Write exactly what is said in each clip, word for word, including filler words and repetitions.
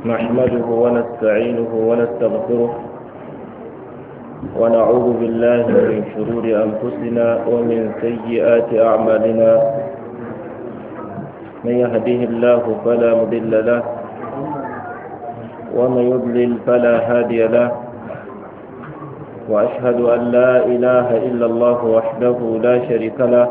نحمده ونستعينه ونستغفره ونعوذ بالله من شرور أنفسنا ومن سيئات أعمالنا. من يهده الله فلا مضل له ومن يضلل فلا هادي له، وأشهد أن لا إله إلا الله وحده لا شريك له،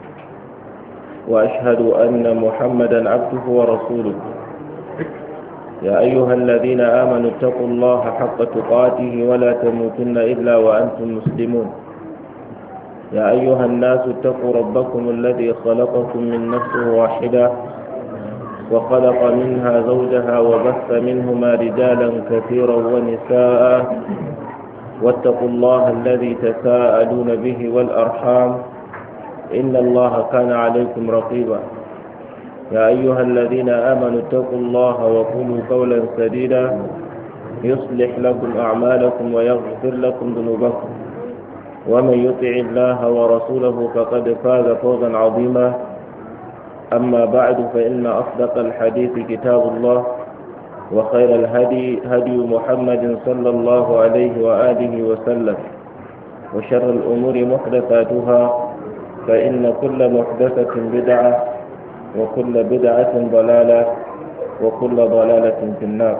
وأشهد أن محمدا عبده ورسوله. يا أيها الذين آمنوا اتقوا الله حق تقاته ولا تموتن إلا وأنتم مسلمون. يا أيها الناس اتقوا ربكم الذي خلقكم من نفس واحدة وخلق منها زوجها وبث منهما رجالا كثيرا ونساء، واتقوا الله الذي تساءلون به والأرحام إن الله كان عليكم رقيبا. يا أيها الذين آمنوا اتقوا الله وقولوا قولا سديدا يصلح لكم أعمالكم ويغفر لكم ذنوبكم، ومن يطع الله ورسوله فقد فاز فوزا عظيما. أما بعد، فإن أصدق الحديث كتاب الله، وخير الهدي هدي محمد صلى الله عليه وآله وسلم، وشر الأمور محدثاتها، فإن كل محدثة بدعة، وكل بدعة ضلالة، وكل ضلالة في النار.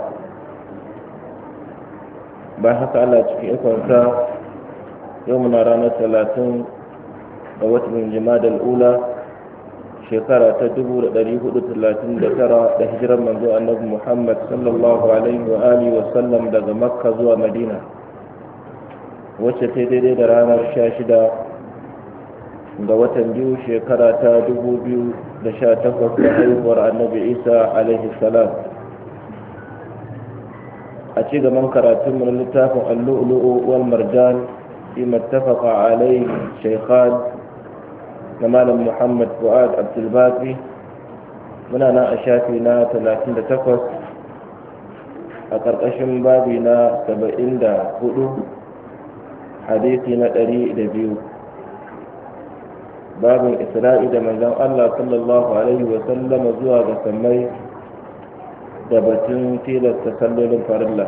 بحث على تشكيئكم يومنا رانا ثلاثين قوات من جماد الأولى شكرا تدبور دريه ثلاثين ذكرى لهجرة منذ النبي محمد صلى الله عليه وآله وسلم لغا مكة زوى مدينة، وشتدري درانا الشاشدة ga watan biyu shekara ta dubu biyu da sha takwas da haihuwar annabi isa alaihi salam. A ci gaban karatun mu na littafin al-lu'lu'u wal marjan fi mattafaqa alaihi shaykhan na malam muhammad fuad abdul baqi. muna nan a shafi na talatin da takwas a ƙarƙashin babi na saba'in da hudu hadisi na ɗari da biyu, babin isra'i da manzon Allah sallallahu alaihi wa sallama zuwa ga sammai da batun tilasta sallolin farilla.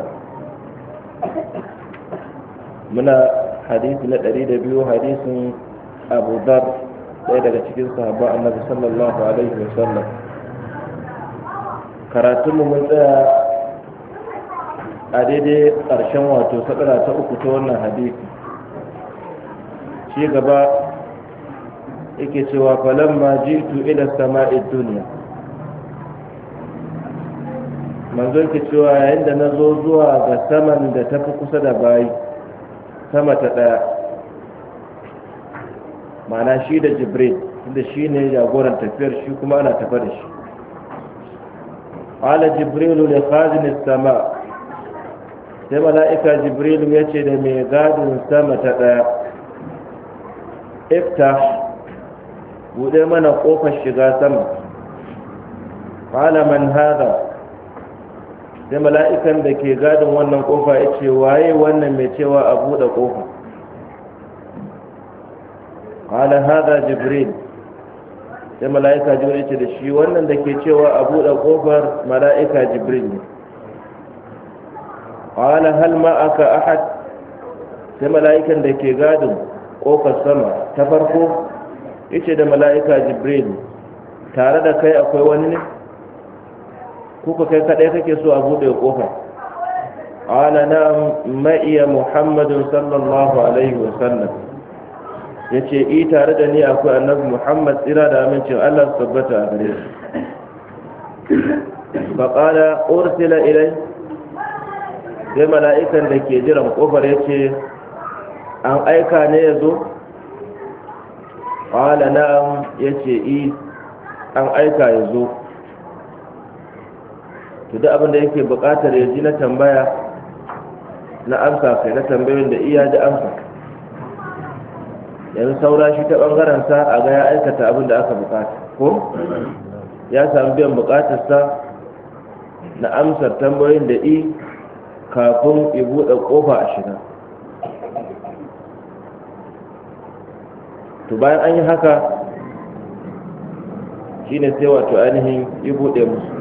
Muna hadisi na ɗari da biyu, hadisin Abu Dhar, ɗaya daga cikin sahabban annabi sallallahu alaihi wa sallam. Karatunmu mun tsaya a daidai ƙarshen wato sakara ta uku ta wannan hadisi. Shi gaba yake cewa falamma jitu ila sama'i dunya, manzo yake cewa yayin da nazo zuwa ga saman da tafi kusa da bayi, sama ta daya, ma'ana shi da jibril, inda shi ne jagoran tafiyar, shi kuma ana tafa da shi. qala jibrilu li khazin as-sama, sai mala'ika jibrilu yace da mai gadin sama ta daya, iftah, buɗe mana ƙofar shiga sama. qala man hada, sai mala'ikan da ke gadin wannan ƙofa ya ce waye wannan mai cewa a buɗe ƙofa? qala hada jibril, sai mala'ika jibril ya ce da shi wannan da ke cewa a buɗe ƙofar mala'ika jibril ne. qala hal ma'aka ahad, sai mala'ikan da ke gadin ƙofar sama ta farko yace da mala'ika jibril, tare da kai akwai wani ne, kuka kai kadai kake so a bude kofar? qala na'am ma'iya muhammadun sallallahu alaihi wa sallam, yace i tare da ni akwai annabi muhammad, tsira da amincin Allah su tabbata a gare shi. fa qala ursila ilai, sai mala'ikan da ke jiran kofar yace an aika ne yazo? qala na'am, yace i an aika yazo. to da abin da yake buƙatar ya ji na tambaya na amsa, kai na tambayoyin da iya ji amsa, yanzu saura shi ta bangaren sa a ga ya aikata abin da aka buƙata, ko ya samu biyan buƙatar sa na amsar tambayoyin da i kafin ya buɗe ƙofa a shiga. to bayan an yi haka shine sai wato ainihin ya buɗe musu.